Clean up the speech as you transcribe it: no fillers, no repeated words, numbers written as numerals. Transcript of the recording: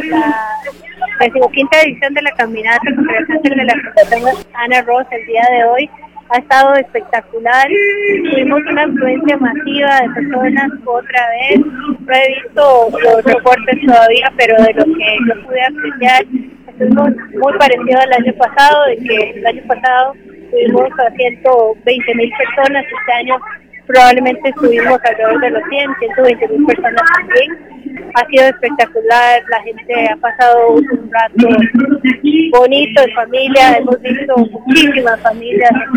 la 15ª edición de la caminata contra cáncer de la Fundación Ana Rosa el día de hoy. Ha estado espectacular, tuvimos una afluencia masiva de personas otra vez, no he visto los reportes todavía, pero de lo que yo pude apreciar, es muy parecido al año pasado, de que el año pasado tuvimos a 120,000 personas, este año probablemente estuvimos alrededor de los 120,000 personas también. Ha sido espectacular, la gente ha pasado un rato bonito en familia, hemos visto muchísimas familias